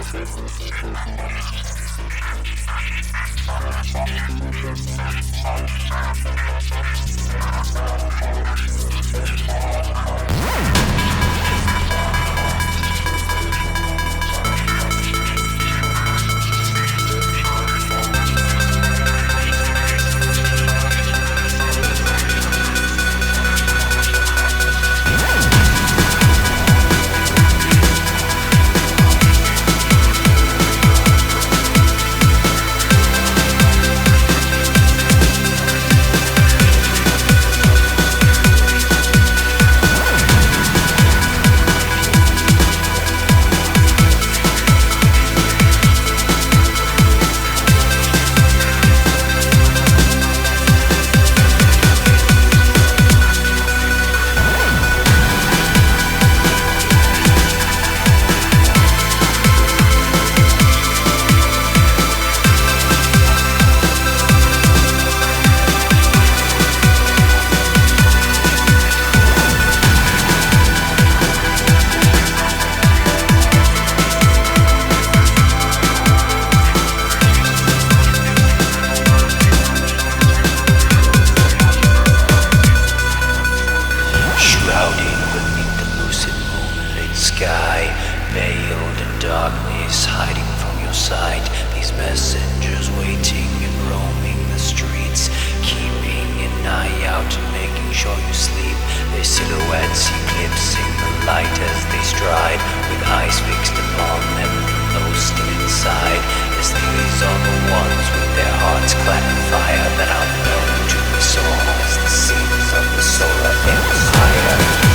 Sky, veiled in darkness, hiding from your sight. These messengers waiting and roaming the streets, keeping an eye out and making sure you sleep. Their silhouettes eclipsing the light as they stride, with eyes fixed upon them, boasting inside. As these are the ones with their hearts clapping fire that are known to the soul as the seeds of the solar empire.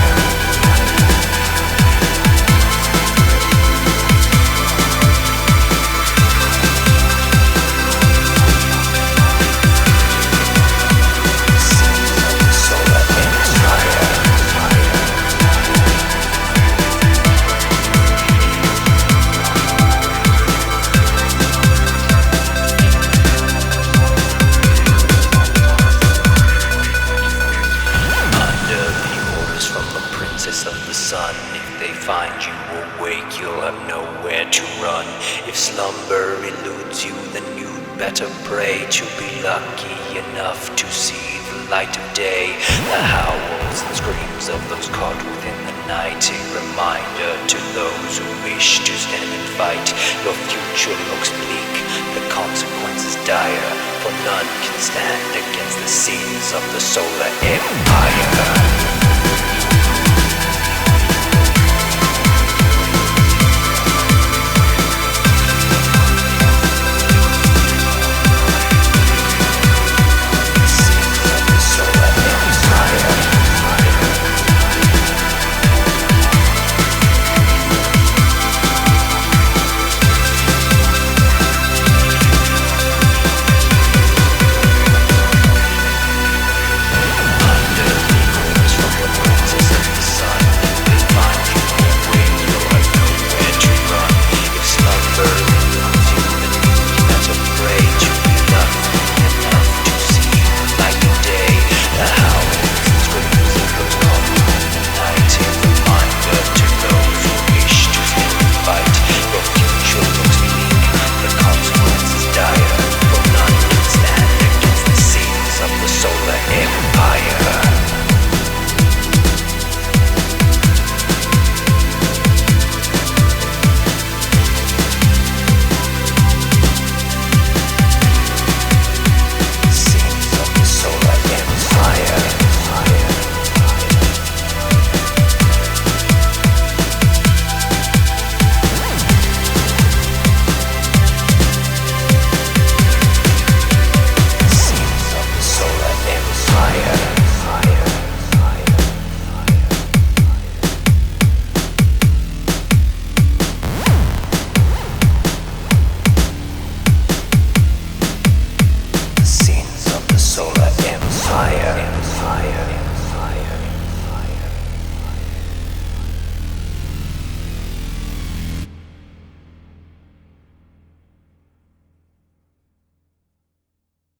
Of the sun, if they find you awake, you'll have nowhere to run. If slumber eludes you, then you'd better pray to be lucky enough to see the light of day. The howls and screams of those caught within the night, a reminder to those who wish to stand and fight. Your future looks bleak, the consequences dire, for none can stand against the seeds of the solar empire.